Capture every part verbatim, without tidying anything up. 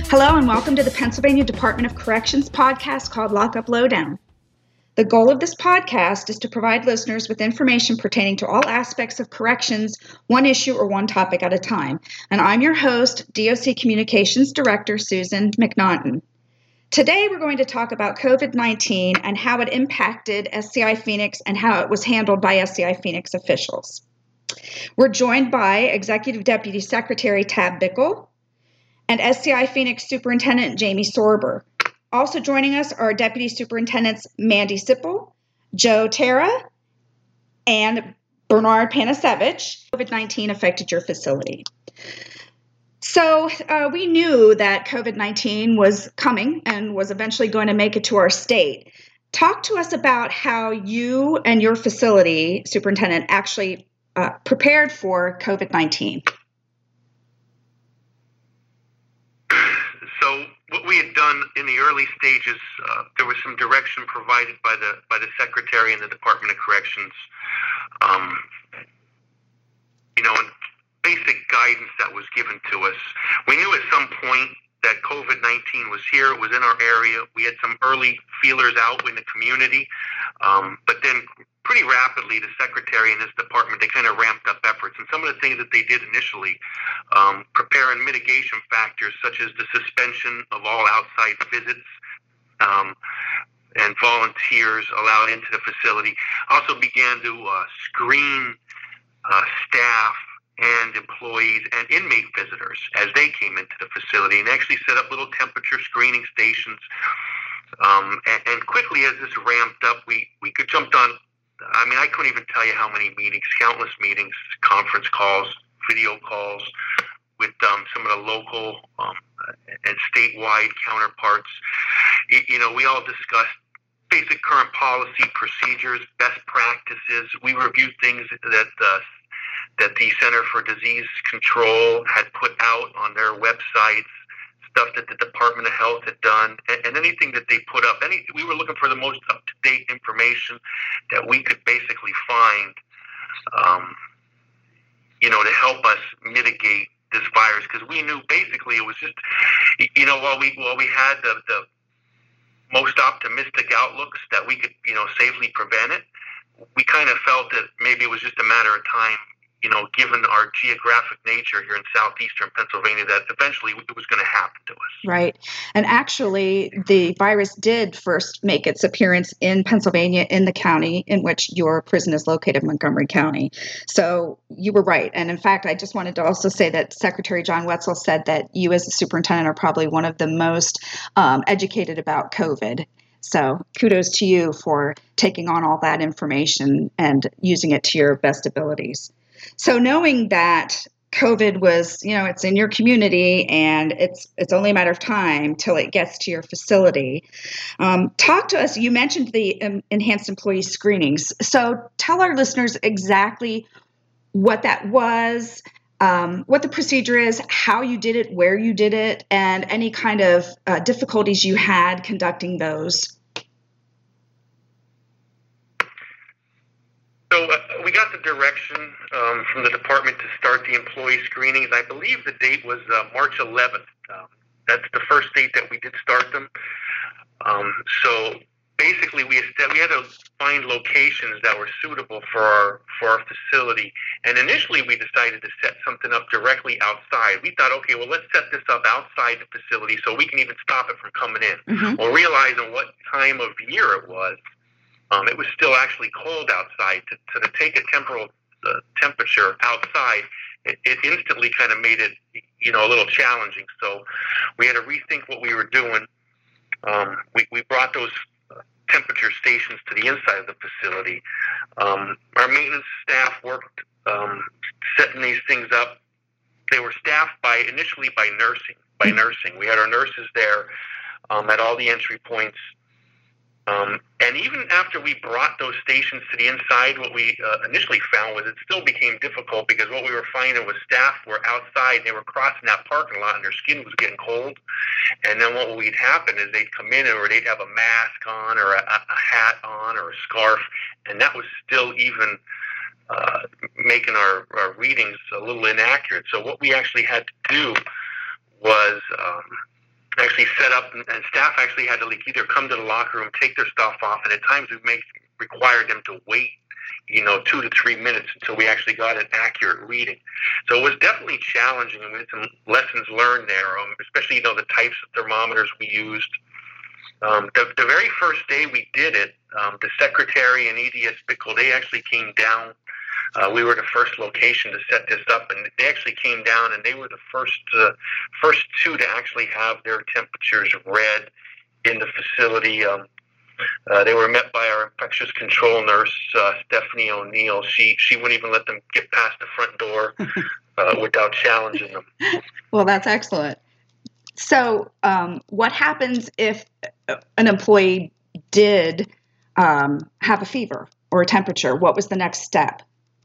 Hello and welcome to the Pennsylvania Department of Corrections podcast called Lockup Lowdown. The goal of this podcast is to provide listeners with information pertaining to all aspects of corrections, one issue or one topic at a time. And I'm your host, D O C Communications Director Susan McNaughton. Today we're going to talk about COVID nineteen and how it impacted S C I Phoenix and how it was handled by S C I Phoenix officials. We're joined by Executive Deputy Secretary Tab Bickle and S C I Phoenix Superintendent Jamie Sorber. Also joining us are Deputy Superintendents Mandy Sipple, Joe Terra, and Bernard Panasevich. COVID nineteen affected your facility. So uh, we knew that COVID nineteen was coming and was eventually going to make it to our state. Talk to us about how you and your facility, Superintendent, actually uh, prepared for COVID nineteen. So what we had done in the early stages, uh, there was some direction provided by the by the Secretary and the Department of Corrections, um, you know, and basic guidance that was given to us. We knew at some point that COVID nineteen was here. It was in our area. We had some early feelers out in the community, um, but then pretty rapidly, the Secretary and his department, they kind of ramped up efforts. And some of the things that they did initially, um, preparing mitigation factors such as the suspension of all outside visits um, and volunteers allowed into the facility, also began to uh, screen uh, staff and employees and inmate visitors as they came into the facility, and actually set up little temperature screening stations. Um, and, and quickly, as this ramped up, we, we could jumped on. I mean, I couldn't even tell you how many meetings, countless meetings, conference calls, video calls with um, some of the local um, and statewide counterparts. You, you know, we all discussed basic current policy, procedures, best practices. We reviewed things that uh, that the Center for Disease Control had put out on their websites, stuff that the Department of Health had done, and, and anything that they put up. Any, we were looking for the most up-to-date information that we could basically find, um, you know, to help us mitigate this virus, because we knew basically it was just, you know, while we while we had the, the most optimistic outlooks that we could, you know, safely prevent it, we kind of felt that maybe it was just a matter of time, you know, given our geographic nature here in southeastern Pennsylvania, that eventually it was going to happen to us. Right. And actually, the virus did first make its appearance in Pennsylvania, in the county in which your prison is located, Montgomery County. So you were right. And in fact, I just wanted to also say that Secretary John Wetzel said that you as a superintendent are probably one of the most um, educated about COVID. So kudos to you for taking on all that information and using it to your best abilities. So knowing that COVID was, you know, it's in your community and it's it's only a matter of time till it gets to your facility. Um, talk to us. You mentioned the um, enhanced employee screenings. So tell our listeners exactly what that was, um, what the procedure is, how you did it, where you did it, and any kind of uh, difficulties you had conducting those. So uh, we got the direction um, from the department to start the employee screenings. I believe the date was uh, March eleventh. Um, that's the first date that we did start them. Um, so basically, we we had to find locations that were suitable for our for our facility. And initially, we decided to set something up directly outside. We thought, okay, well, let's set this up outside the facility so we can even stop it from coming in. Mm-hmm. Well, realizing what time of year it was. Um, it was still actually cold outside. To, to, to take a temporal uh, temperature outside, it, it instantly kind of made it, you know, a little challenging. So we had to rethink what we were doing. Um, we, we brought those uh, temperature stations to the inside of the facility. Um, our maintenance staff worked um, setting these things up. They were staffed by initially by nursing. By nursing, we had our nurses there um, at all the entry points. Um, and even after we brought those stations to the inside, what we uh, initially found was it still became difficult because what we were finding was staff were outside, they were crossing that parking lot and their skin was getting cold. And then what would happen is they'd come in or they'd have a mask on or a, a hat on or a scarf, and that was still even uh, making our, our readings a little inaccurate. So what we actually had to do was um, actually set up, and, and staff actually had to like either come to the locker room, take their stuff off, and at times we make required them to wait, you know, two to three minutes until we actually got an accurate reading. So it was definitely challenging, and we had some lessons learned there, um, especially, you know, the types of thermometers we used. Um, the, the very first day we did it, um, the secretary and E D S Bickle, they actually came down. Uh, we were the first location to set this up, and they actually came down, and they were the first uh, first two to actually have their temperatures read in the facility. Um, uh, they were met by our infectious control nurse, uh, Stephanie O'Neill. She she wouldn't even let them get past the front door uh, without challenging them. Well, that's excellent. So um, what happens if an employee did um, have a fever or a temperature? What was the next step?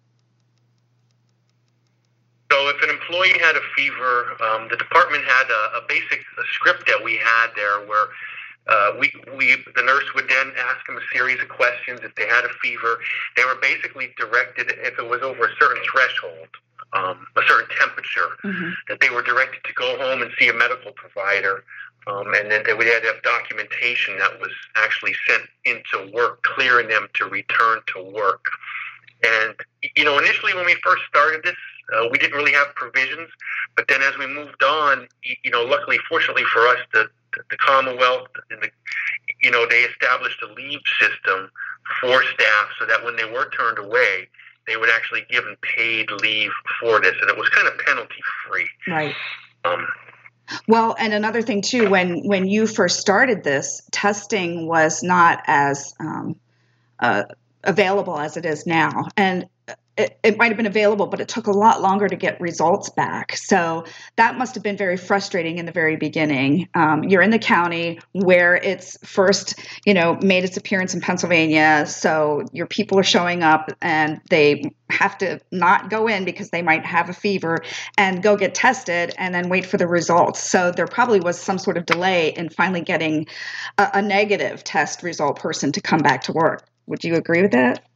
So if an employee had a fever, um, the department had a, a basic a script that we had there where uh, we, we the nurse would then ask them a series of questions. If they had a fever, they were basically directed, if it was over a certain threshold, um, a certain temperature, mm-hmm. that they were directed to go home and see a medical provider. Um, and then they would have to have documentation that was actually sent into work, clearing them to return to work. And, you know, initially when we first started this, uh, we didn't really have provisions. But then as we moved on, you know, luckily, fortunately for us, the, the Commonwealth, and the, you know, they established a leave system for staff so that when they were turned away, they would actually give them paid leave for this. And it was kind of penalty-free. Right. Um, well, and another thing, too, when, when you first started this, testing was not as um, uh, available as it is now. And it, it might have been available, but it took a lot longer to get results back. So that must have been very frustrating in the very beginning. Um, you're in the county where it's first, you know, made its appearance in Pennsylvania. So your people are showing up and they have to not go in because they might have a fever and go get tested and then wait for the results. So there probably was some sort of delay in finally getting a, a negative test result person to come back to work. Would you agree with that?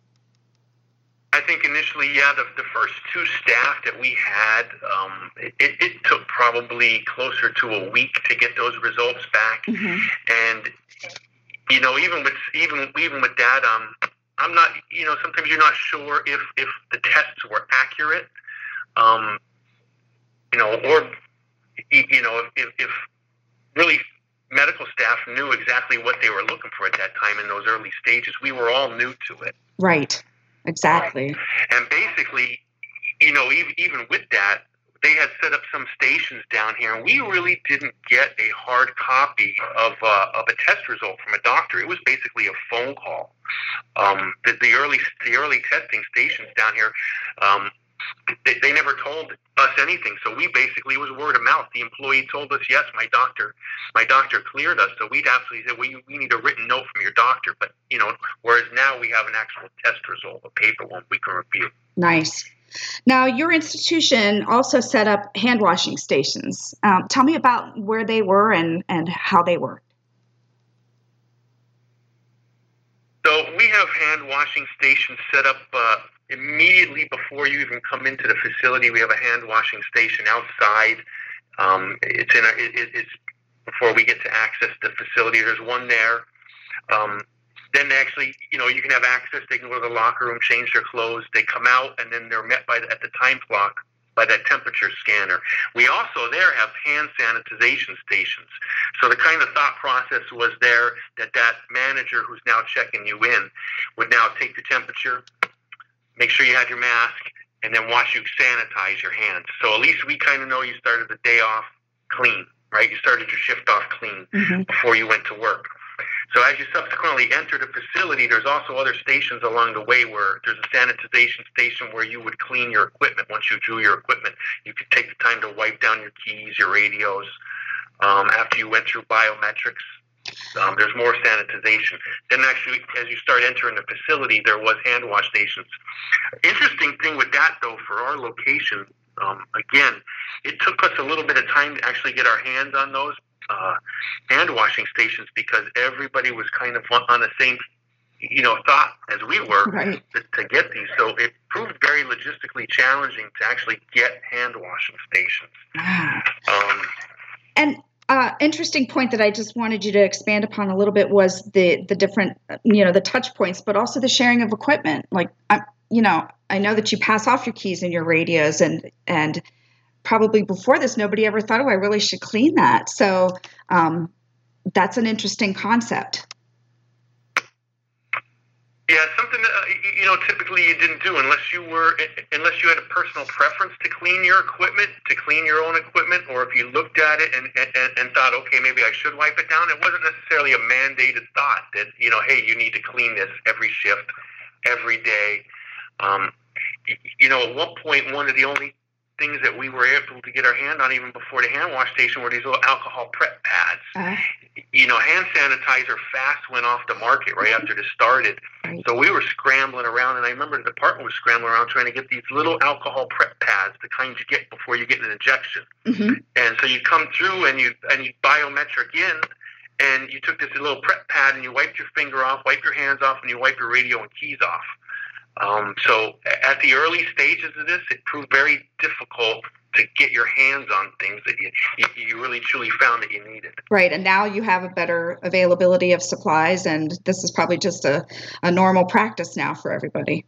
I think initially, yeah, the, the first two staff that we had, um, it, it took probably closer to a week to get those results back. Mm-hmm. And, you know, even with even even with that, um, I'm not, you know, sometimes you're not sure if, if the tests were accurate, um, you know, or, you know, if, if really medical staff knew exactly what they were looking for at that time in those early stages. We were all new to it. Right. Exactly. And basically, you know, even, even with that, they had set up some stations down here, and we really didn't get a hard copy of uh, of a test result from a doctor. It was basically a phone call. Um, the, the early the early testing stations down here, um, they, they never told us anything. So we basically, it was word of mouth. The employee told us, yes, my doctor, my doctor cleared us. So we'd absolutely say, well, you, we need a written note from your doctor. But, you know, whereas now we have an actual test result, a paper one we can review. Nice. Now, your institution also set up hand washing stations. Um, tell me about where they were and, and how they work. So we have hand washing stations set up uh, immediately before you even come into the facility. We have a hand washing station outside. Um, it's in a, it, it's before we get to access the facility. There's one there. Um, then they actually, you know, you can have access. They can go to the locker room, change their clothes. They come out, and then they're met by the, at the time clock by that temperature scanner. We also there have hand sanitization stations. So the kind of thought process was there that that manager who's now checking you in would now take the temperature, make sure you had your mask, and then watch you sanitize your hands. So at least we kind of know you started the day off clean, right? You started your shift off clean mm-hmm. before you went to work. So as you subsequently enter the facility, there's also other stations along the way where there's a sanitization station where you would clean your equipment. Once you drew your equipment, you could take the time to wipe down your keys, your radios. Um, after you went through biometrics, um, there's more sanitization. Then actually, as you start entering the facility, there was hand wash stations. Interesting thing with that, though, for our location, um, again, it took us a little bit of time to actually get our hands on those uh, hand washing stations because everybody was kind of on the same, you know, thought as we were right. to, to get these. So it proved very logistically challenging to actually get hand washing stations. Ah. Um, and uh, interesting point that I just wanted you to expand upon a little bit was the the different, you know, the touch points, but also the sharing of equipment. Like, I, you know, I know that you pass off your keys and your radios, and and probably before this, nobody ever thought, oh, I really should clean that. So um, that's an interesting concept. Yeah, something that, uh, you know, typically you didn't do unless you were, unless you had a personal preference to clean your equipment, to clean your own equipment, or if you looked at it and, and, and thought, okay, maybe I should wipe it down. It wasn't necessarily a mandated thought that, you know, hey, you need to clean this every shift, every day. Um, you know, at one point, one of the only things that we were able to get our hand on even before the hand wash station were these little alcohol prep pads. Uh-huh. You know, hand sanitizer fast went off the market right after this started. Right. So we were scrambling around, and I remember the department was scrambling around trying to get these little alcohol prep pads, the kind you get before you get an injection. Mm-hmm. And so you come through and you and you biometric in, and you took this little prep pad and you wiped your finger off, wipe your hands off, and you wipe your radio and keys off. Um, so at the early stages of this, it proved very difficult to get your hands on things that you, you really truly found that you needed. Right, and now you have a better availability of supplies, and this is probably just a, a normal practice now for everybody.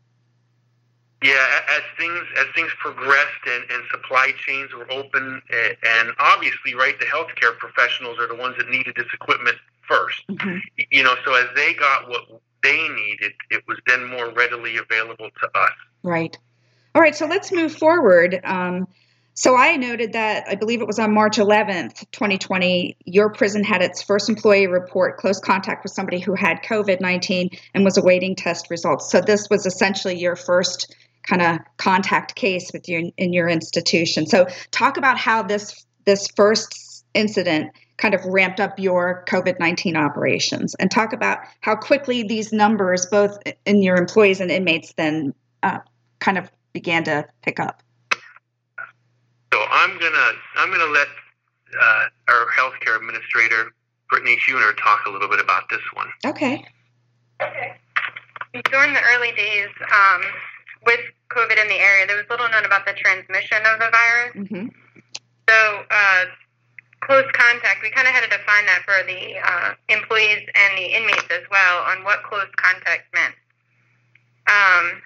Yeah, as things as things progressed and, and supply chains were open, and obviously, right, the healthcare professionals are the ones that needed this equipment first. Mm-hmm. You know, so as they got what they needed, it was then more readily available to us. Right. All right, so let's move forward. Um, so I noted that, I believe it was on March eleventh, twenty twenty, your prison had its first employee report close contact with somebody who had COVID nineteen and was awaiting test results. So this was essentially your first kind of contact case with you in your institution. So talk about how this this first incident kind of ramped up your COVID nineteen operations, and talk about how quickly these numbers, both in your employees and inmates, then uh, kind of began to pick up. So I'm gonna I'm gonna let uh, our healthcare administrator Brittany Huner talk a little bit about this one. Okay. Okay. During the early days, um, with COVID in the area, there was little known about the transmission of the virus. Mm-hmm. So uh, close contact, we kind of had to define that for the uh, employees and the inmates as well on what close contact meant. Um,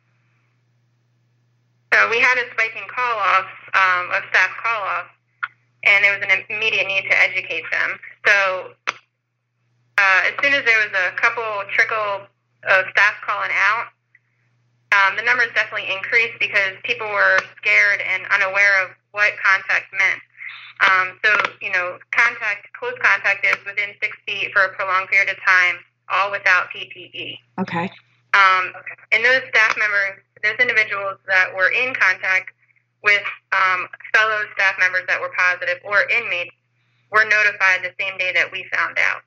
so we had a spike in call-offs, um, of staff call-offs, and there was an immediate need to educate them. So uh, as soon as there was a couple trickle of staff calling out, um, the numbers definitely increased because people were scared and unaware of what contact meant. Um, so, you know, contact, close contact is within six feet for a prolonged period of time, all without P P E. Okay. Um, and those staff members, those individuals that were in contact with um, fellow staff members that were positive or inmates were notified the same day that we found out.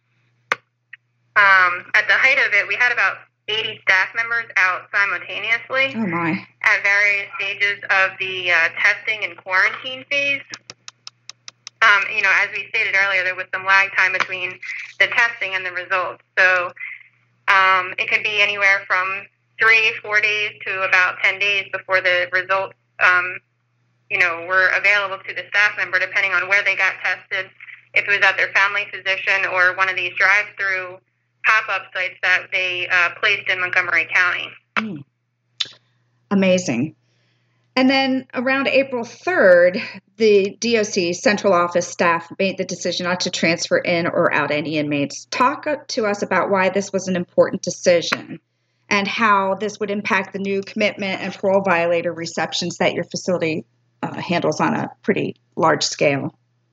Um, at the height of it, we had about eighty staff members out simultaneously. Oh my. At various stages of the uh, testing and quarantine phase. Um, you know, as we stated earlier, there was some lag time between the testing and the results. So um, it could be anywhere from three, four days to about ten days before the results, um, you know, were available to the staff member, depending on where they got tested, if it was at their family physician or one of these drive-through pop-up sites that they uh, placed in Montgomery County. Mm. Amazing. And then around April third, the D O C central office staff made the decision not to transfer in or out any inmates. Talk to us about why this was an important decision and how this would impact the new commitment and parole violator receptions that your facility uh, handles on a pretty large scale.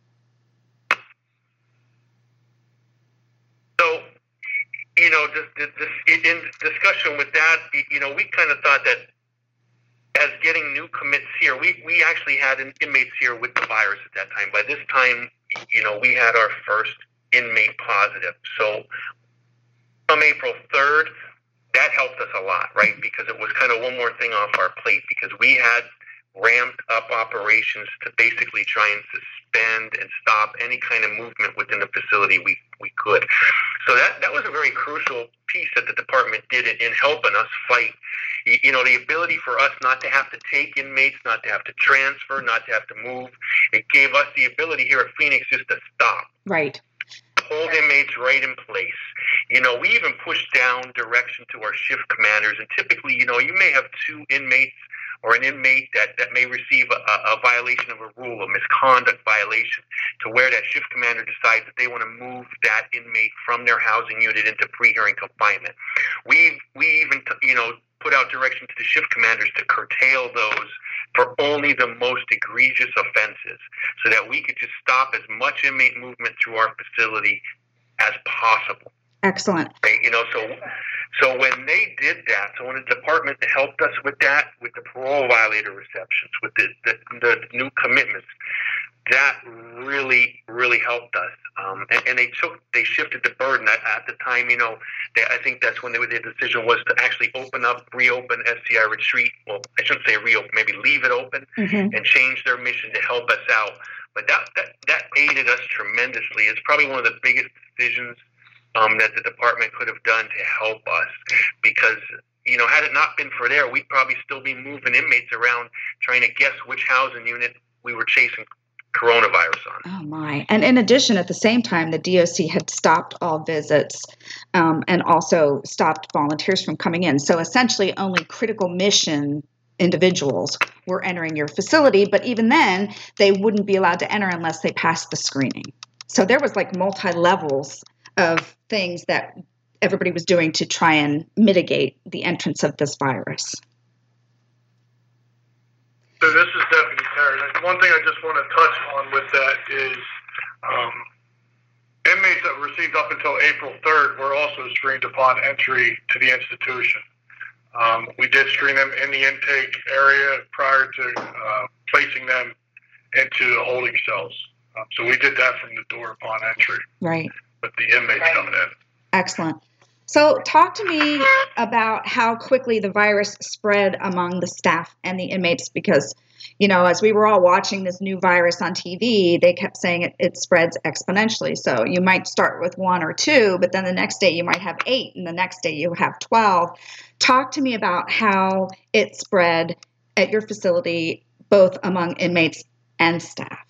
So, you know, this, this, in discussion with that, you know, we kind of thought that as getting new commits here, we, we actually had an inmates here with the virus at that time. By this time, you know, we had our first inmate positive. So from April third, that helped us a lot, right? Because it was kind of one more thing off our plate, because we had ramped up operations to basically try and suspend and stop any kind of movement within the facility we, we could. So that, that was a very crucial piece that the department did in helping us fight you, you know, the ability for us not to have to take inmates, not to have to transfer, not to have to move. It gave us the ability here at Phoenix just to stop. Right. Hold inmates right in place. You know, we even push down direction to our shift commanders, and typically, you know, you may have two inmates or an inmate that, that may receive a, a violation of a rule, a misconduct violation, to where that shift commander decides that they want to move that inmate from their housing unit into pre-hearing confinement. We we even, you know, put out direction to the shift commanders to curtail those for only the most egregious offenses, so that we could just stop as much inmate movement through our facility as possible. Excellent. Right? You know, so so when they did that, so when the department helped us with that, with the parole violator receptions, with the, the, the new commitments, that really, really helped us. Um, and, and they took, they shifted the burden. At, at the time, you know, they, I think that's when they, their decision was to actually open up, reopen S C I Retreat. Well, I shouldn't say reopen, maybe leave it open, mm-hmm. and change their mission to help us out. But that, that, that aided us tremendously. It's probably one of the biggest decisions um, that the department could have done to help us, because, you know, had it not been for there, we'd probably still be moving inmates around trying to guess which housing unit we were chasing coronavirus on. Oh, my. And in addition, at the same time, the D O C had stopped all visits um, and also stopped volunteers from coming in. So essentially only critical mission individuals were entering your facility, but even then, they wouldn't be allowed to enter unless they passed the screening. So there was like multi-levels of things that everybody was doing to try and mitigate the entrance of this virus. So this is Deputy Terry. One thing I just want to touch on with that is um, inmates that were received up until April third were also screened upon entry to the institution. Um, we did screen them in the intake area prior to uh, placing them into the holding cells. Um, so we did that from the door upon entry. Right. With the inmates coming in. Excellent. So talk to me about how quickly the virus spread among the staff and the inmates, because, you know, as we were all watching this new virus on T V, they kept saying it, it spreads exponentially. So you might start with one or two, but then the next day you might have eight, and the next day you have twelve. Talk to me about how it spread at your facility, both among inmates and staff.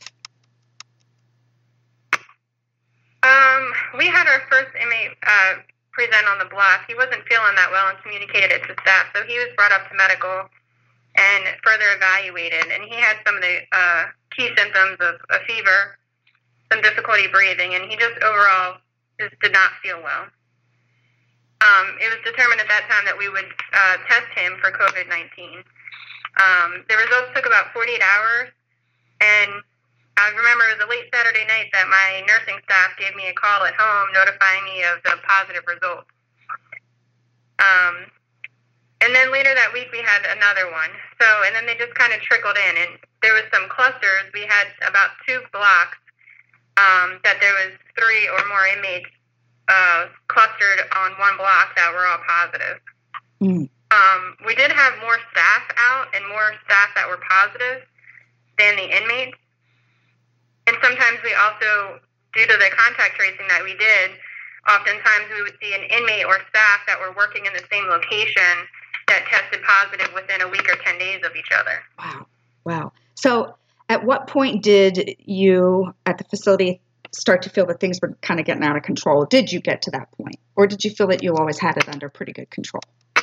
Um, we had our first inmate uh, present on the block. He wasn't feeling that well and communicated it to staff, so he was brought up to medical and further evaluated. And he had some of the uh, key symptoms of a fever, some difficulty breathing, and he just overall just did not feel well. Um, it was determined at that time that we would uh, test him for COVID nineteen. Um, the results took about forty-eight hours, and I remember it was a late Saturday night that my nursing staff gave me a call at home notifying me of the positive results. Um, and then later that week we had another one. So, and then they just kind of trickled in, and there was some clusters. We had about two blocks um, that there was three or more inmates uh, clustered on one block that were all positive. Mm. Um, we did have more staff out and more staff that were positive than the inmates. And sometimes we also, due to the contact tracing that we did, oftentimes we would see an inmate or staff that were working in the same location that tested positive within a week or ten days of each other. Wow. Wow. So at what point did you at the facility start to feel that things were kind of getting out of control? Did you get to that point? Or did you feel that you always had it under pretty good control?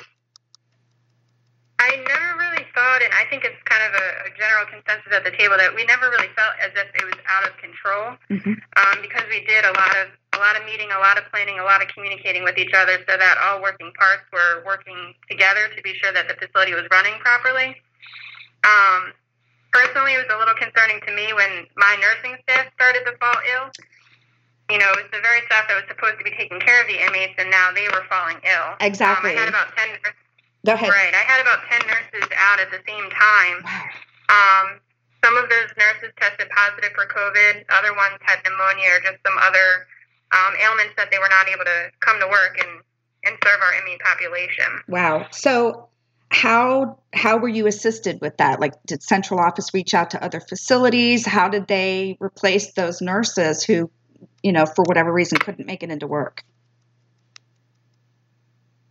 I never really thought, and I think it's kind of a, a general consensus at the table, that we never really felt as if it was out of control, mm-hmm. um, because we did a lot of a lot of meeting, a lot of planning, a lot of communicating with each other, so that all working parts were working together to be sure that the facility was running properly. Um, personally, it was a little concerning to me when my nursing staff started to fall ill. You know, it was the very staff that was supposed to be taking care of the inmates, and now they were falling ill. Exactly. Um, I had about ten. Go ahead. Right. I had about ten nurses out at the same time. Um, some of those nurses tested positive for COVID. Other ones had pneumonia or just some other um, ailments that they were not able to come to work and, and serve our inmate population. Wow. So how how were you assisted with that? Like, did central office reach out to other facilities? How did they replace those nurses who, you know, for whatever reason couldn't make it into work?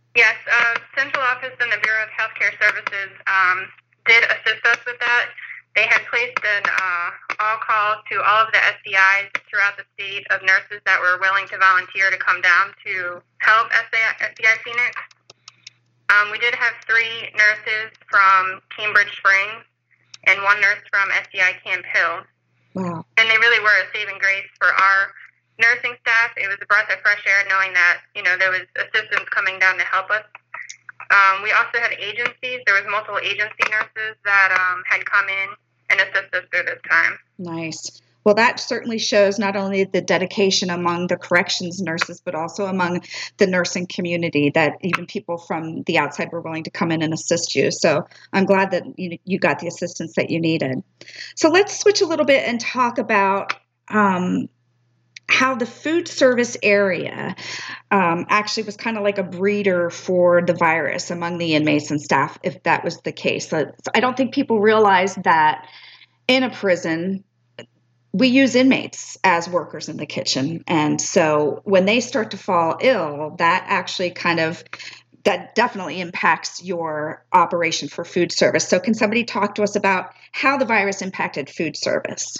Yes, uh, Central Office and the Bureau of Healthcare Services um, did assist us with that. They had placed an uh, all call to all of the S D Is throughout the state of nurses that were willing to volunteer to come down to help S D I Phoenix. Um, we did have three nurses from Cambridge Springs and one nurse from S D I Camp Hill. Wow. And they really were a saving grace for our nursing staff. It was a breath of fresh air knowing that, you know, there was assistance coming down to help us. Um, we also had agencies. There was multiple agency nurses that um, had come in and assist us through this time. Nice. Well, that certainly shows not only the dedication among the corrections nurses, but also among the nursing community, that even people from the outside were willing to come in and assist you. So I'm glad that you, you got the assistance that you needed. So let's switch a little bit and talk about um, how the food service area um, actually was kind of like a breeder for the virus among the inmates and staff, if that was the case. So I don't think people realize that in a prison, we use inmates as workers in the kitchen. And so when they start to fall ill, that actually kind of, that definitely impacts your operation for food service. So can somebody talk to us about how the virus impacted food service?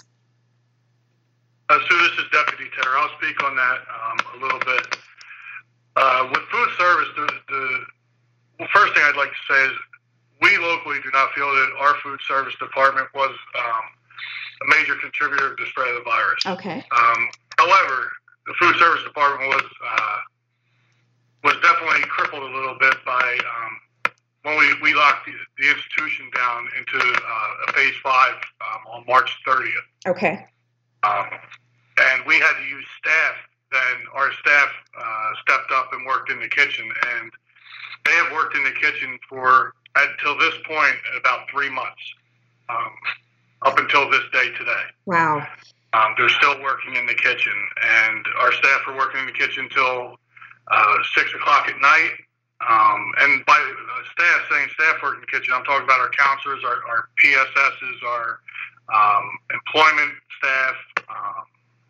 Uh, so this is Deputy Tenor. I'll speak on that um, a little bit. Uh, with food service, the, the well, first thing I'd like to say is we locally do not feel that our food service department was um, a major contributor to the spread of the virus. Okay. Um, however, the food service department was uh, was definitely crippled a little bit by um, when we, we locked the, the institution down into uh, a phase five um, on March thirtieth. Okay. Um, and we had to use staff. Then our staff uh, stepped up and worked in the kitchen, and they have worked in the kitchen for until this point about three months, um, up until this day today. Wow. Um, they're still working in the kitchen, and our staff are working in the kitchen till uh, six o'clock at night. Um, and by uh, staff, saying staff work in the kitchen, I'm talking about our counselors, our, our P S Ss, our um, employment staff, um,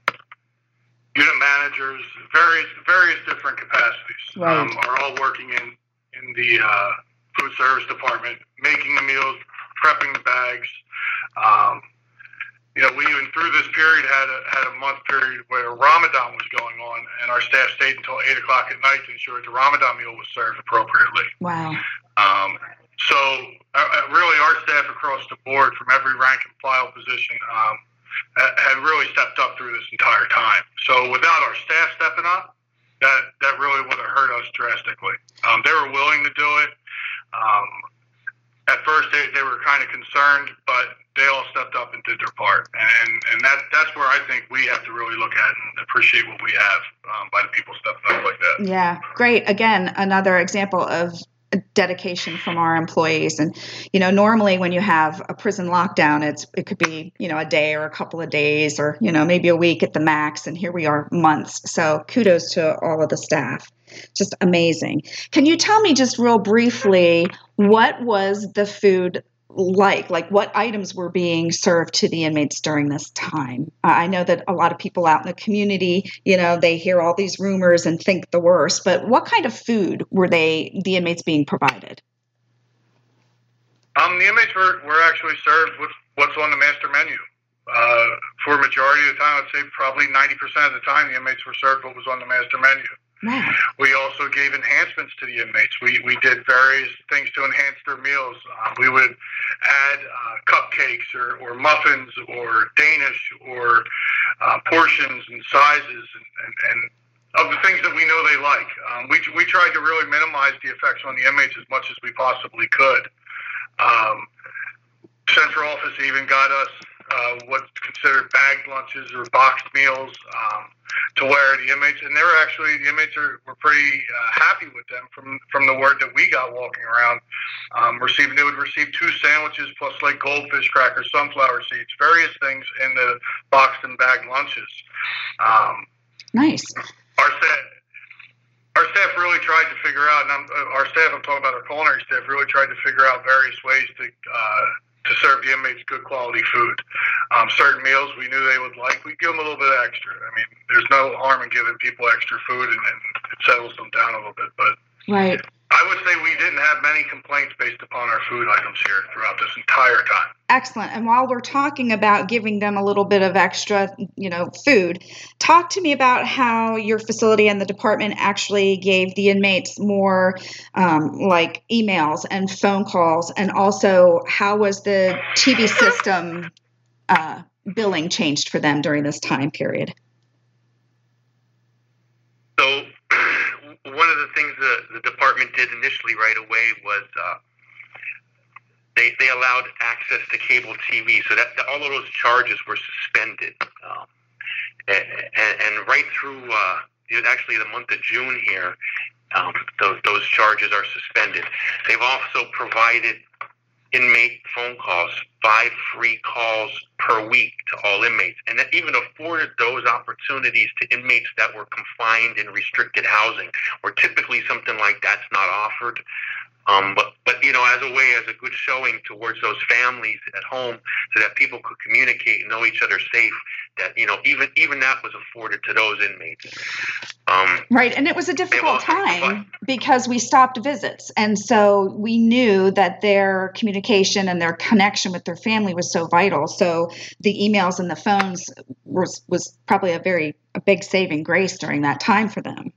unit managers, various various different capacities, right. um, are all working in in the uh, food service department, making the meals, prepping the bags. Um, you know, we even through this period had a had a month period where Ramadan was going on, and our staff stayed until eight o'clock at night to ensure the Ramadan meal was served appropriately. Wow. Um, so uh, really, our staff across the board, from every rank and file position, um, had really stepped up through this entire time. So without our staff stepping up, that that really would have hurt us drastically. Um, they were willing to do it. Um, at first, they, they were kind of concerned, but they all stepped up and did their part. And and that that's where I think we have to really look at and appreciate what we have um, by the people stepping up like that. Yeah, great. Again, another example of dedication from our employees. And, you know, normally when you have a prison lockdown, it's it could be, you know, a day or a couple of days or, you know, maybe a week at the max. And here we are months. So kudos to all of the staff. Just amazing. Can you tell me just real briefly, what was the food like? Like what items were being served to the inmates during this time? Uh, I know that a lot of people out in the community, you know, they hear all these rumors and think the worst, but what kind of food were they, the inmates being provided? Um, the inmates were, were actually served with what's on the master menu. Uh, for a majority of the time, I'd say probably ninety percent of the time, the inmates were served what was on the master menu. Wow. We also gave enhancements to the inmates. We we did various things to enhance their meals. Uh, we would add uh, cupcakes or, or muffins or Danish or uh, portions and sizes and, and, and of the things that we know they like. Um, we we tried to really minimize the effects on the inmates as much as we possibly could. Um, Central Office even got us uh, what's considered bagged lunches or boxed meals. Um, to where the inmates, and they were actually, the inmates are, were pretty uh, happy with them from, from the word that we got walking around. Um, receiving, they would receive two sandwiches plus like goldfish crackers, sunflower seeds, various things in the boxed and bagged lunches. Um, nice. Our staff, our staff really tried to figure out, and I'm, our staff, I'm talking about our culinary staff, really tried to figure out various ways to uh, to serve the inmates good quality food. Um, certain meals we knew they would like, we'd give them a little bit extra. I mean, there's no harm in giving people extra food, and, and it settles them down a little bit. But right. I many complaints based upon our food items here throughout this entire time. Excellent. And while we're talking about giving them a little bit of extra, you know, food, talk to me about how your facility and the department actually gave the inmates more um, like emails and phone calls, and also how was the T V system uh, billing changed for them during this time period? So one of the things the, the department did initially right away was uh, they they allowed access to cable T V, so that, that all of those charges were suspended, um, and, and, and right through uh, actually the month of June here, um, those those charges are suspended. They've also provided inmate phone calls, five free calls per week to all inmates, and that even afforded those opportunities to inmates that were confined in restricted housing, where typically something like that's not offered. Um, but, but, you know, as a way, as a good showing towards those families at home so that people could communicate and know each other safe, that, you know, even even that was afforded to those inmates. Um, right. And it was a difficult time because we stopped visits. And so we knew that their communication and their connection with their family was so vital. So the emails and the phones was, was probably a very a big saving grace during that time for them.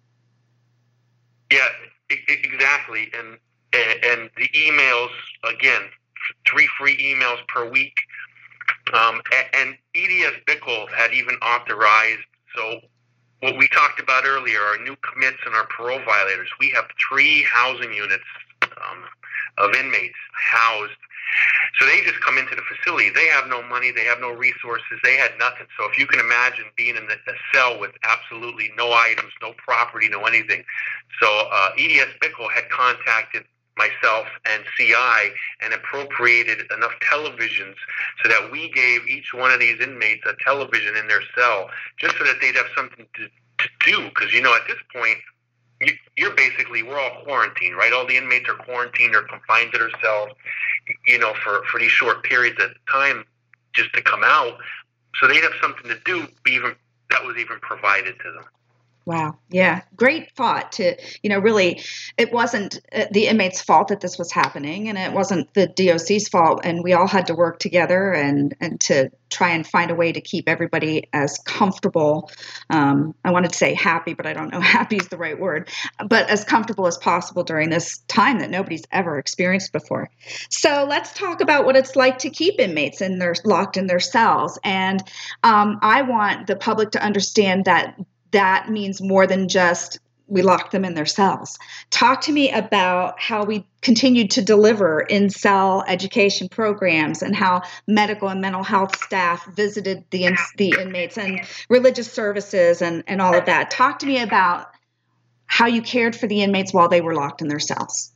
Yeah. Exactly, and and the emails, again, three free emails per week, um, and E D S Bickle had even authorized, so what we talked about earlier, our new commits and our parole violators, we have three housing units um, of inmates housed. So they just come into the facility. They have no money. They have no resources. They had nothing. So if you can imagine being in a cell with absolutely no items, no property, no anything. So uh, E D S Bickle had contacted myself and C I and appropriated enough televisions so that we gave each one of these inmates a television in their cell just so that they'd have something to, to do. Because, you know, at this point, you, you're basically, we're all quarantined, right? All the inmates are quarantined or confined to their cells, you know, for, for these short periods of time just to come out. So they'd have something to do, even that was even provided to them. Wow. Yeah. Great thought to, you know, really, it wasn't the inmates' fault that this was happening, and it wasn't the D O C's fault. And we all had to work together and, and to try and find a way to keep everybody as comfortable. Um, I wanted to say happy, but I don't know happy is the right word, but as comfortable as possible during this time that nobody's ever experienced before. So let's talk about what it's like to keep inmates in their locked in their cells. And um, I want the public to understand that that means more than just we locked them in their cells. Talk to me about how we continued to deliver in-cell education programs and how medical and mental health staff visited the in, the inmates and religious services and, and all of that. Talk to me about how you cared for the inmates while they were locked in their cells.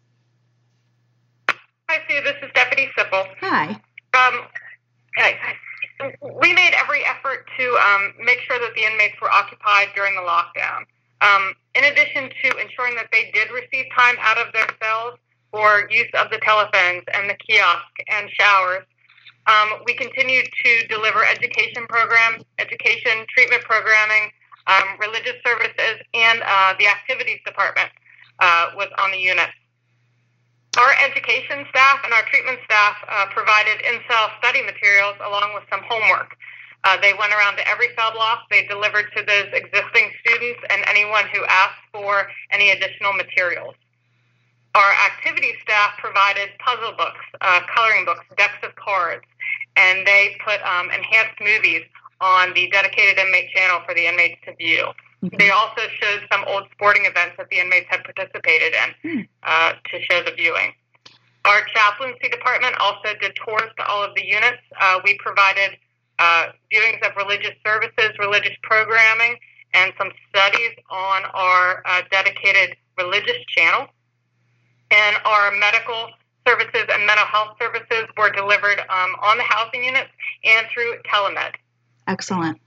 Hi, Sue. This is Deputy Sipple. Hi. Um, hi. We made every effort to um, make sure that the inmates were occupied during the lockdown. Um, in addition to ensuring that they did receive time out of their cells for use of the telephones and the kiosk and showers, um, we continued to deliver education programs, education treatment programming, um, religious services, and uh, the activities department uh, was on the unit. Our education staff and our treatment staff uh, provided in-cell study materials along with some homework. Uh, they went around to every cell block. They delivered to those existing students and anyone who asked for any additional materials. Our activity staff provided puzzle books, uh, coloring books, decks of cards, and they put um, enhanced movies on the dedicated inmate channel for the inmates to view. They also showed some old sporting events that the inmates had participated in uh, to show the viewing. Our chaplaincy department also did tours to all of the units. Uh, we provided uh, viewings of religious services, religious programming, and some studies on our uh, dedicated religious channel. And our medical services and mental health services were delivered um, on the housing units and through telemed. Excellent.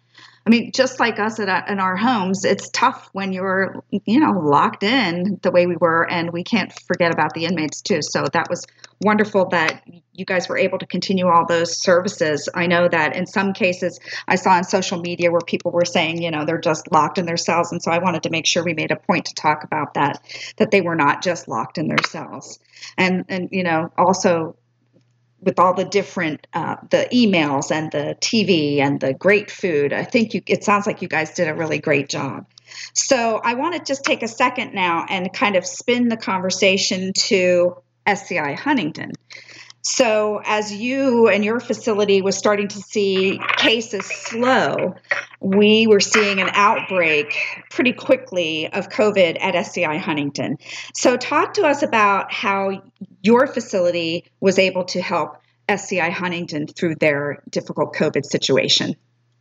I mean, just like us at, in our homes, it's tough when you're, you know, locked in the way we were, and we can't forget about the inmates too. So that was wonderful that you guys were able to continue all those services. I know that in some cases I saw on social media where people were saying, you know, they're just locked in their cells. And so I wanted to make sure we made a point to talk about that, that they were not just locked in their cells. And, and you know, also with all the different, uh, the emails and the T V and the great food, I think you, it sounds like you guys did a really great job. So I want to just take a second now and kind of spin the conversation to S C I Huntington. So as you and your facility was starting to see cases slow, we were seeing an outbreak pretty quickly of COVID at S C I Huntington. So talk to us about how your facility was able to help S C I Huntington through their difficult COVID situation.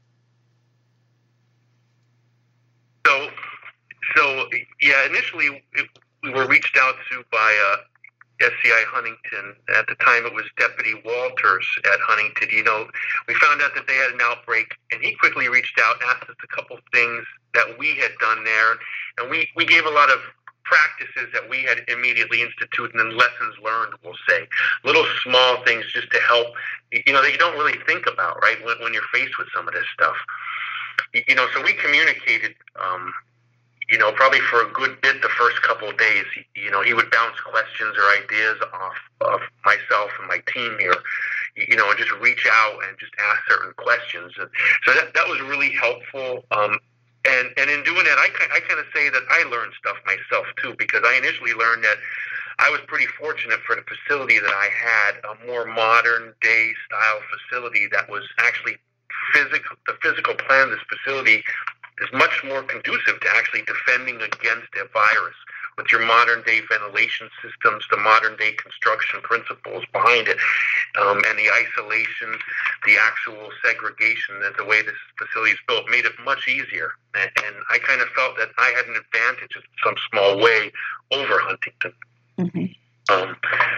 So, so yeah, initially it, we were reached out to by uh, S C I Huntington. At the time, it was Deputy Walters at Huntington. You know, we found out that they had an outbreak, and he quickly reached out and asked us a couple things that we had done there. And we, we gave a lot of practices that we had immediately instituted, and then lessons learned, we'll say. Little small things just to help, you know, that you don't really think about, right, when, when you're faced with some of this stuff. You know, so we communicated, um, you know, probably for a good bit the first couple of days. You know, he would bounce questions or ideas off of myself and my team here, you know, and just reach out and just ask certain questions. And so that, that was really helpful. Um, and, and in doing that, I, I kind of say that I learned stuff myself, too, because I initially learned that I was pretty fortunate for the facility that I had, a more modern-day style facility that was actually physical. The physical plan of this facility is much more conducive to actually defending against a virus with your modern-day ventilation systems, the modern-day construction principles behind it, um, and the isolation, the actual segregation, that the way this facility is built made it much easier. And, and I kind of felt that I had an advantage in some small way over Huntington. Mm-hmm. Um,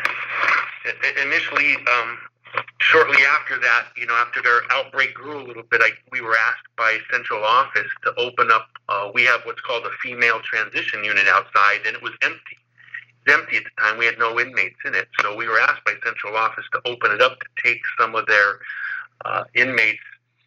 initially, um, shortly after that, you know, after their outbreak grew a little bit, I, we were asked by central office to open up, uh, we have what's called a female transition unit outside, and it was empty. It was empty at the time. We had no inmates in it. So we were asked by central office to open it up to take some of their uh, inmates,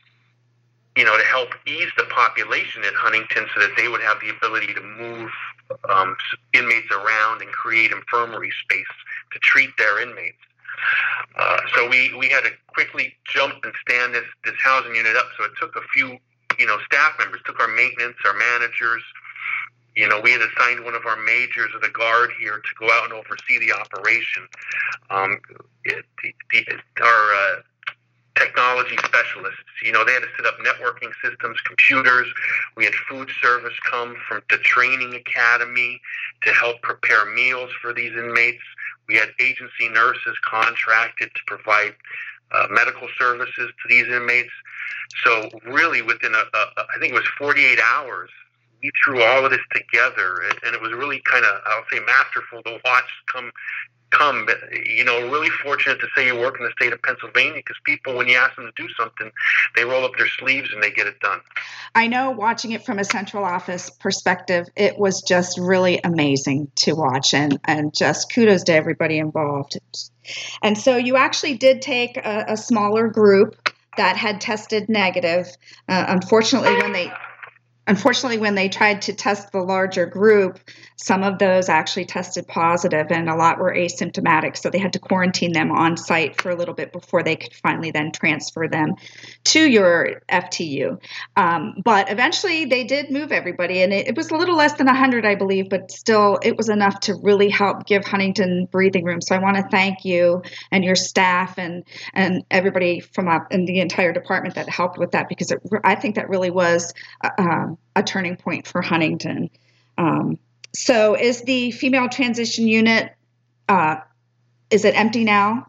you know, to help ease the population at Huntington so that they would have the ability to move um, inmates around and create infirmary space to treat their inmates. Uh, so we, we had to quickly jump and stand this, this housing unit up. So it took a few, you know, staff members, took our maintenance, our managers. You know, we had assigned one of our majors of the guard here to go out and oversee the operation. Um, it, the, the, our uh, technology specialists, you know, they had to set up networking systems, computers. We had food service come from the training academy to help prepare meals for these inmates. We had agency nurses contracted to provide uh, medical services to these inmates. So really within, a, a, I think it was forty-eight hours, we threw all of this together. And it was really kind of, I'll say, masterful to watch come, come. You know, really fortunate to say you work in the state of Pennsylvania, because people, when you ask them to do something, they roll up their sleeves and they get it done. I know, watching it from a central office perspective, it was just really amazing to watch, and, and just kudos to everybody involved. And so you actually did take a, a smaller group that had tested negative. Uh, unfortunately, when they Unfortunately, when they tried to test the larger group, some of those actually tested positive, and a lot were asymptomatic. So they had to quarantine them on site for a little bit before they could finally then transfer them to your F T U. Um, but eventually they did move everybody, and it, it was a little less than one hundred, I believe, but still it was enough to really help give Huntington breathing room. So I want to thank you and your staff and, and everybody from up in the entire department that helped with that, because it, I think that really was uh, a turning point for Huntington. Um, so is the female transition unit, uh, is it empty now?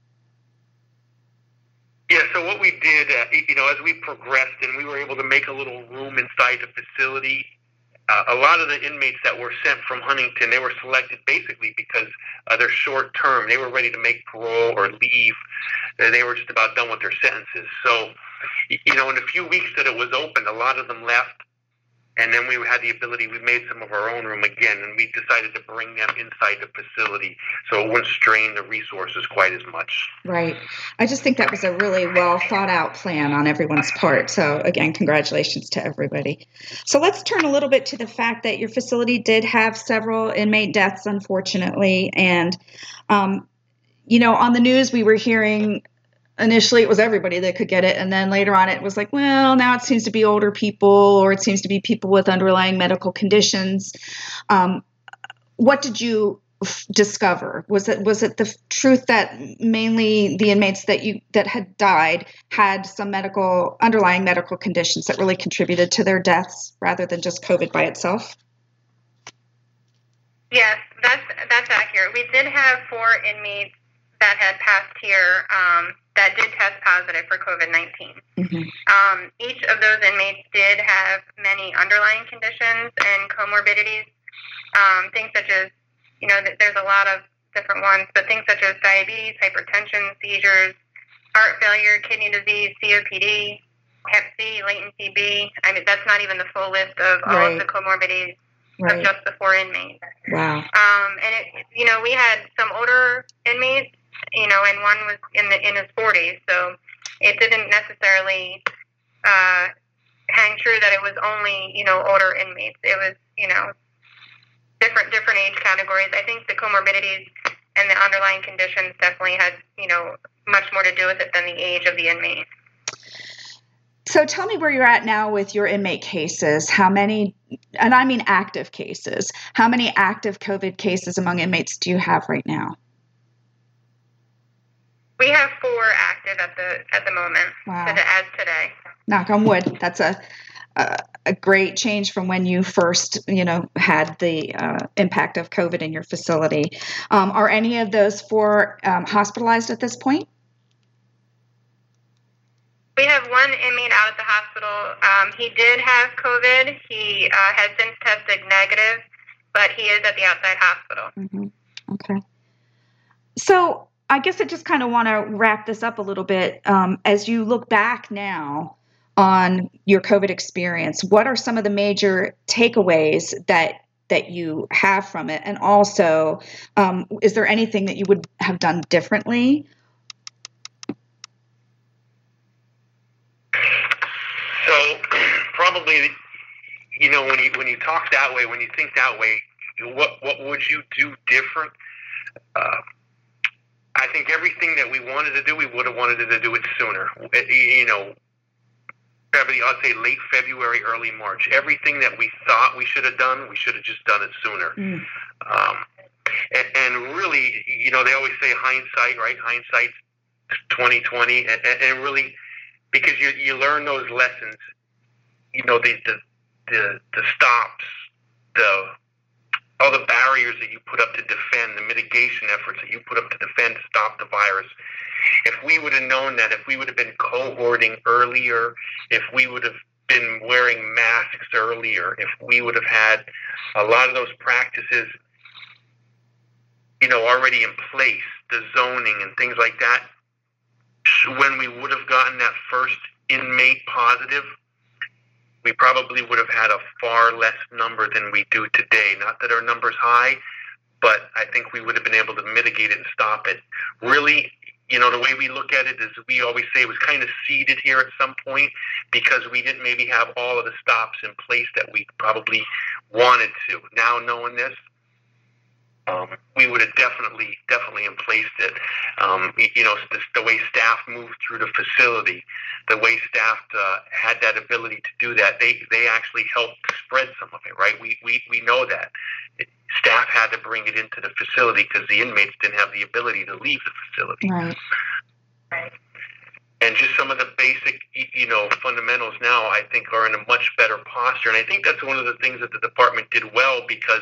Yeah, so what we did, uh, you know, as we progressed and we were able to make a little room inside the facility, uh, a lot of the inmates that were sent from Huntington, they were selected basically because uh, they're short term. They were ready to make parole or leave. They were just about done with their sentences. So, you know, in a few weeks that it was open, a lot of them left. And then we had the ability, we made some of our own room again, and we decided to bring them inside the facility so it wouldn't strain the resources quite as much. Right. I just think that was a really well thought out plan on everyone's part. So again, congratulations to everybody. So let's turn a little bit to the fact that your facility did have several inmate deaths, unfortunately. And, um, you know, on the news, we were hearing initially it was everybody that could get it. And then later on, it was like, well, now it seems to be older people, or it seems to be people with underlying medical conditions. Um, what did you f- discover? Was it was it the f- truth that mainly the inmates that you that had died had some medical underlying medical conditions that really contributed to their deaths rather than just COVID by itself? Yes, that's that's accurate. We did have four inmates that had passed here um, that did test positive for COVID nineteen. Mm-hmm. Um, each of those inmates did have many underlying conditions and comorbidities, um, things such as, you know, th- there's a lot of different ones, but things such as diabetes, hypertension, seizures, heart failure, kidney disease, C O P D, hep C, latent T B. I mean, that's not even the full list of all Right. of the comorbidities Right. of just the four inmates. Wow. Um, and it, you know, we had some older inmates, you know, and one was in the in his forties, so it didn't necessarily uh, hang true that it was only, you know, older inmates. It was, you know, different different age categories. I think the comorbidities and the underlying conditions definitely had, you know, much more to do with it than the age of the inmate. So tell me where you're at now with your inmate cases. How many, and I mean active cases, how many active COVID cases among inmates do you have right now? We have four active at the at the moment, Wow. to the, as today. Knock on wood. That's a, a a great change from when you first, you know, had the uh, impact of COVID in your facility. Um, are any of those four um, hospitalized at this point? We have one inmate out at the hospital. Um, he did have COVID. He uh, has since tested negative, but he is at the outside hospital. Mm-hmm. Okay. So I guess I just kind of want to wrap this up a little bit. Um, as you look back now on your COVID experience, what are some of the major takeaways that that you have from it? And also, um, is there anything that you would have done differently? So probably, you know, when you when you talk that way, when you think that way, what what would you do different? Uh, I think everything that we wanted to do, we would have wanted to do it sooner. You know, probably I'd say late February, early March. Everything that we thought we should have done, we should have just done it sooner. Mm. Um, and, and really, you know, they always say hindsight, right? Hindsight's twenty twenty, and, and really, because you you learn those lessons. You know, the the the, the stops, the all the barriers that you put up to defend, the mitigation efforts that you put up to defend to stop the virus. If we would have known that, if we would have been cohorting earlier, if we would have been wearing masks earlier, if we would have had a lot of those practices, you know, already in place, the zoning and things like that, when we would have gotten that first inmate positive, we probably would have had a far less number than we do today. Not that our number's high, but I think we would have been able to mitigate it and stop it. Really, you know, the way we look at it is we always say it was kind of seeded here at some point because we didn't maybe have all of the stops in place that we probably wanted to. Now knowing this, Um, we would have definitely, definitely emplaced it. Um, you know, the, the way staff moved through the facility, the way staff uh, had that ability to do that, they they actually helped spread some of it, right? We we, we know that. It, staff had to bring it into the facility because the inmates didn't have the ability to leave the facility. Right. Right. And just some of the basic, you know, fundamentals now, I think, are in a much better posture. And I think that's one of the things that the department did well because,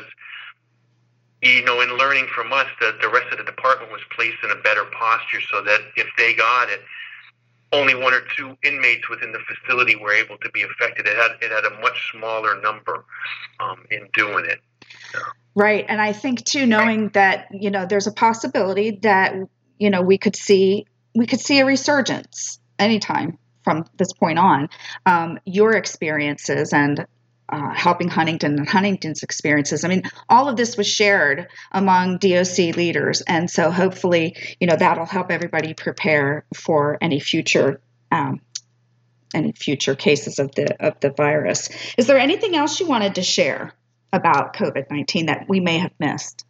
you know, in learning from us, that the rest of the department was placed in a better posture so that if they got it, only one or two inmates within the facility were able to be affected. It had it had a much smaller number um, in doing it. So. Right, and I think too, knowing that you know there's a possibility that you know we could see we could see a resurgence anytime from this point on. Um, your experiences and uh, helping Huntington and Huntington's experiences. I mean, all of this was shared among D O C leaders, and so hopefully, you know, that'll help everybody prepare for any future um, any future cases of the of the virus. Is there anything else you wanted to share about COVID nineteen that we may have missed?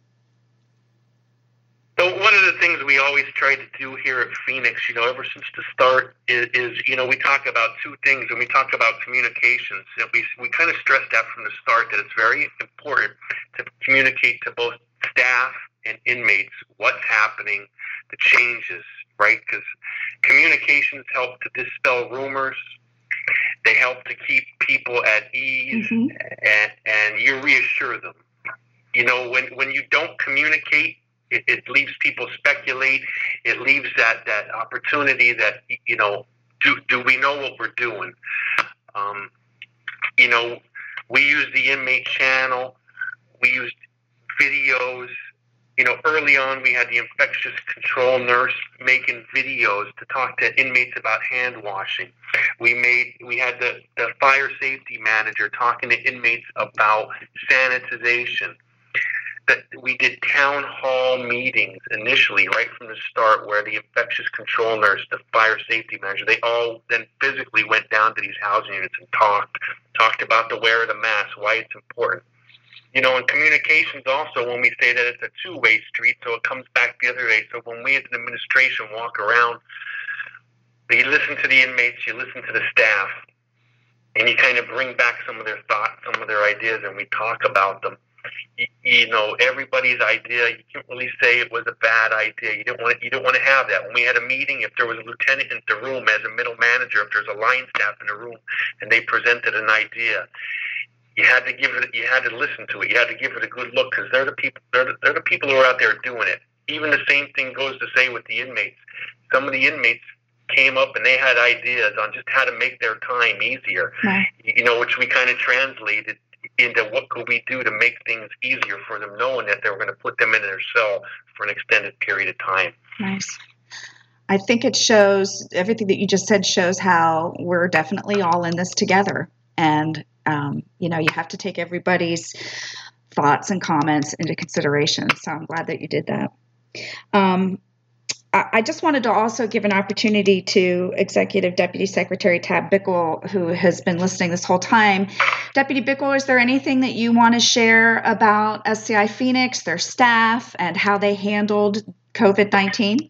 So one of the things we always try to do here at Phoenix, you know, ever since the start is, is you know, we talk about two things, and we talk about communications. And we, we kind of stressed that from the start, that it's very important to communicate to both staff and inmates what's happening, the changes, right? Because communications help to dispel rumors. They help to keep people at ease, mm-hmm. and, and you reassure them. You know, when, when you don't communicate, it, it leaves people speculate. It leaves that, that opportunity that, you know, do, do we know what we're doing? Um, you know, we use the inmate channel. We used videos. You know, early on, we had the infectious control nurse making videos to talk to inmates about hand washing. We made, we had the, the fire safety manager talking to inmates about sanitization. That we did town hall meetings initially, right from the start, where the infectious control nurse, the fire safety manager, they all then physically went down to these housing units and talked, talked about the wear of the mask, why it's important. You know, in communications also, when we say that it's a two-way street, so it comes back the other way. So when we as an administration walk around, you listen to the inmates, you listen to the staff, and you kind of bring back some of their thoughts, some of their ideas, and we talk about them. You, you know, everybody's idea, you can't really say it was a bad idea. You don't want to, you don't want to have that. When we had a meeting, if there was a lieutenant in the room as a middle manager, if there's a line staff in the room, and they presented an idea, you had to give it. You had to listen to it. You had to give it a good look, because they're the people. They're the, they're the people who are out there doing it. Even the same thing goes to say with the inmates. Some of the inmates came up and they had ideas on just how to make their time easier. Right. You know, which we kind of translated into what could we do to make things easier for them, knowing that they were going to put them in their cell for an extended period of time. Nice. I think it shows, everything that you just said shows how we're definitely all in this together. And, um, you know, you have to take everybody's thoughts and comments into consideration. So I'm glad that you did that. Um, I just wanted to also give an opportunity to Executive Deputy Secretary Tab Bickle, who has been listening this whole time. Deputy Bickle, is there anything that you want to share about S C I Phoenix, their staff, and how they handled COVID nineteen?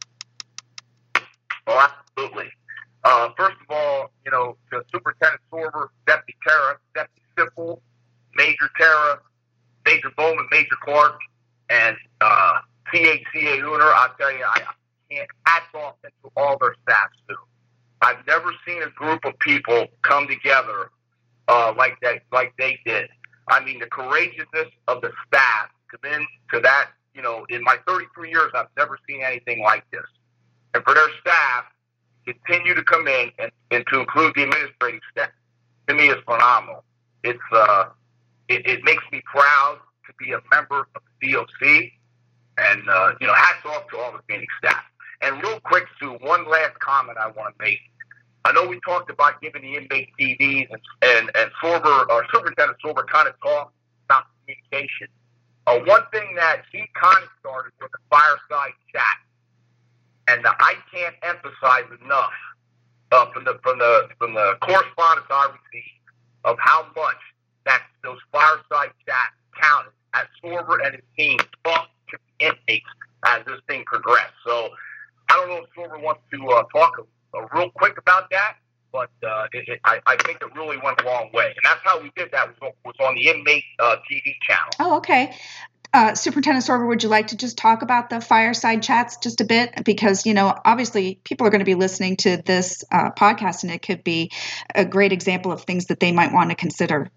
Oh, absolutely. Uh, first of all, you know, to Superintendent Sorber, Deputy Terra, Deputy Sipple, Major Terra, Major Bowman, Major Clark, and uh, C H C A Uner, I'll tell you, I can't hats off to all their staff too. I've never seen a group of people come together uh, like that, like they did. I mean, the courageousness of the staff come into that. You know, in my thirty-three years, I've never seen anything like this. And for their staff to continue to come in and, and to include the administrative staff, to me, is phenomenal. It's uh, it, it makes me proud to be a member of the D O C. And, uh, you know, hats off to all the Phoenix staff. And real quick, Sue, one last comment I want to make. I know we talked about giving the inmates C Ds, and, and, and Sorber, or Superintendent Sorber kind of talked about communication. Uh, one thing that he kind of started was the fireside chat. And the, I can't emphasize enough uh, from the from the from the correspondence I received of how much that those fireside chats counted as Sorber and his team talked to the inmates as this thing progressed. So I don't know if Sorber wants to uh, talk a, a real quick about that, but uh, it, it, I, I think it really went a long way. And that's how we did that, was, was on the inmate uh, T V channel. Oh, okay. Uh, Superintendent Sorber, would you like to just talk about the fireside chats just a bit? Because, you know, obviously people are going to be listening to this uh, podcast, and it could be a great example of things that they might want to consider.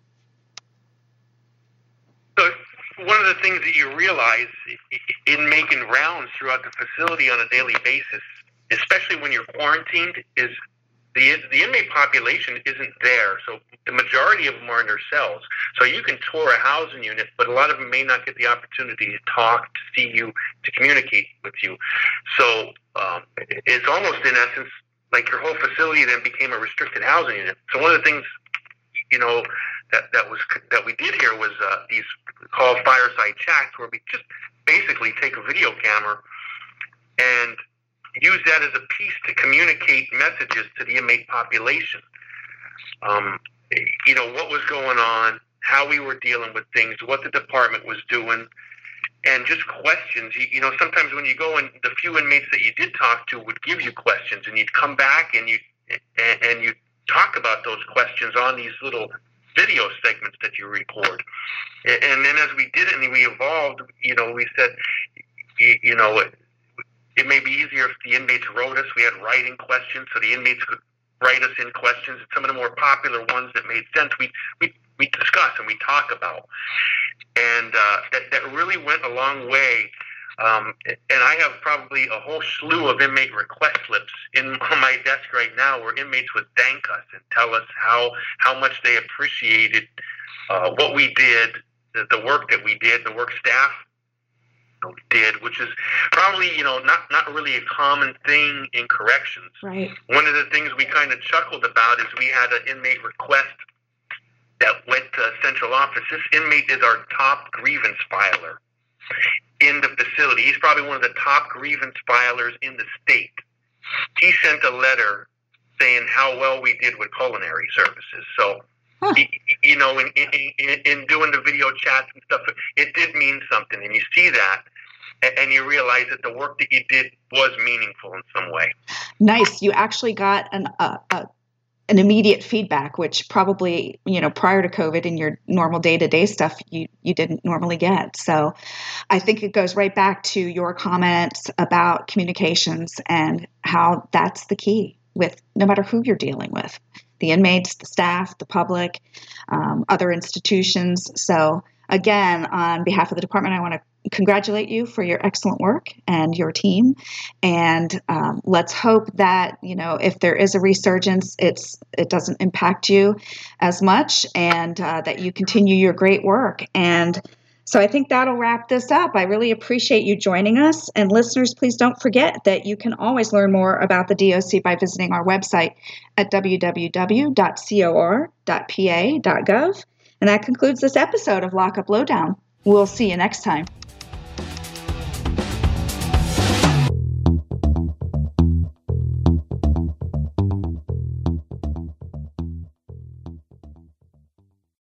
So one of the things that you realize in making rounds throughout the facility on a daily basis, especially when you're quarantined, is the the inmate population isn't there. So the majority of them are in their cells. So you can tour a housing unit, but a lot of them may not get the opportunity to talk, to see you, to communicate with you. So um, it's almost, in essence, like your whole facility then became a restricted housing unit. So one of the things, you know, that that was that we did here was uh, these called fireside chats, where we just basically take a video camera and use that as a piece to communicate messages to the inmate population. Um, you know, what was going on, how we were dealing with things, what the department was doing, and just questions. You, you know, sometimes when you go in, the few inmates that you did talk to would give you questions, and you'd come back and you and, and you talk about those questions on these little video segments that you record. And, and then as we did it and we evolved, you know, we said, you, you know, it, It may be easier if the inmates wrote us. We had writing questions, so the inmates could write us in questions. Some of the more popular ones that made sense, we we, we discuss and we talk about. And uh, that, that really went a long way. Um, and I have probably a whole slew of inmate request slips in on my desk right now where inmates would thank us and tell us how, how much they appreciated uh, what we did, the, the work that we did, the work staff did, which is probably, you know, not, not really a common thing in corrections. Right. One of the things we kind of chuckled about is we had an inmate request that went to central office. This inmate is our top grievance filer in the facility. He's probably one of the top grievance filers in the state. He sent a letter saying how well we did with culinary services. So, Huh. You know, in, in in doing the video chats and stuff, it did mean something, and you see that, and you realize that the work that you did was meaningful in some way. Nice. You actually got an uh, uh, an immediate feedback, which probably, you know, prior to COVID in your normal day-to-day stuff, you you didn't normally get. So, I think it goes right back to your comments about communications and how that's the key with no matter who you're dealing with. The inmates, the staff, the public, um, other institutions. So again, on behalf of the department, I want to congratulate you for your excellent work and your team. And um, let's hope that, you know, if there is a resurgence, it's it doesn't impact you as much, and uh, that you continue your great work. And so I think that'll wrap this up. I really appreciate you joining us. And listeners, please don't forget that you can always learn more about the D O C by visiting our website at w w w dot cor dot p a dot gov. And that concludes this episode of Lockup Lowdown. We'll see you next time.